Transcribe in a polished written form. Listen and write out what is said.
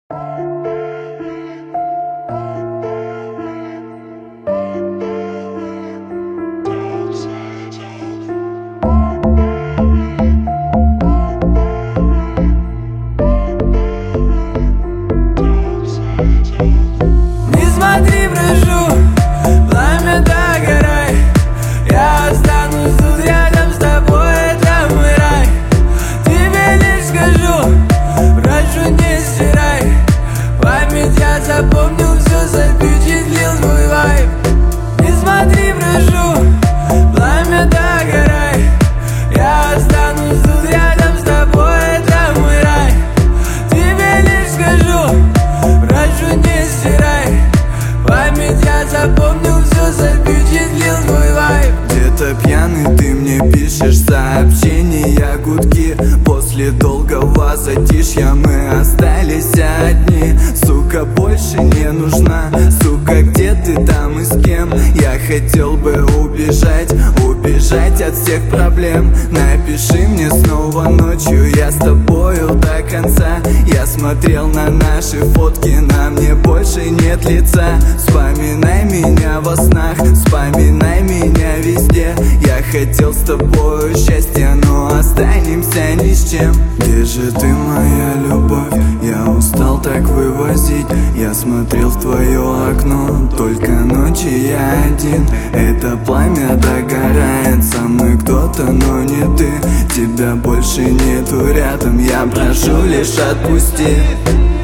Не смотри, прошу, пламя догорай. Я останусь тут рядом с тобой, это мой рай. Тебе лишь скажу, прошу, не стирай. Память я запомнил, все запечатлел твой вайб. Не смотри, прошу, пламя догорай. Я останусь тут рядом с тобой, это мой рай. Тебе лишь скажу, прошу, не стирай. Память я запомнил, все запечатлел твой вайб. Где-то пьяный ты мне пишешь сообщения, гудки. После долгого затишья мы остались одни. Сука, больше не нужна. Сука, где ты там и с кем? Я хотел бы убежать от всех проблем. Напиши мне снова ночью, я с тобою до конца. Я смотрел на наши фотки, на мне больше нет лица. Вспоминай меня во снах, вспоминай меня везде. Я хотел с тобою счастья, но останемся ни с чем. Где же ты, моя любовь? Я устал так вывозить. Я смотрел в твое окно, только ночи я один. Это пламя догорает, со мной кто-то, но не ты. Тебя больше нету рядом, я прошу, лишь отпусти.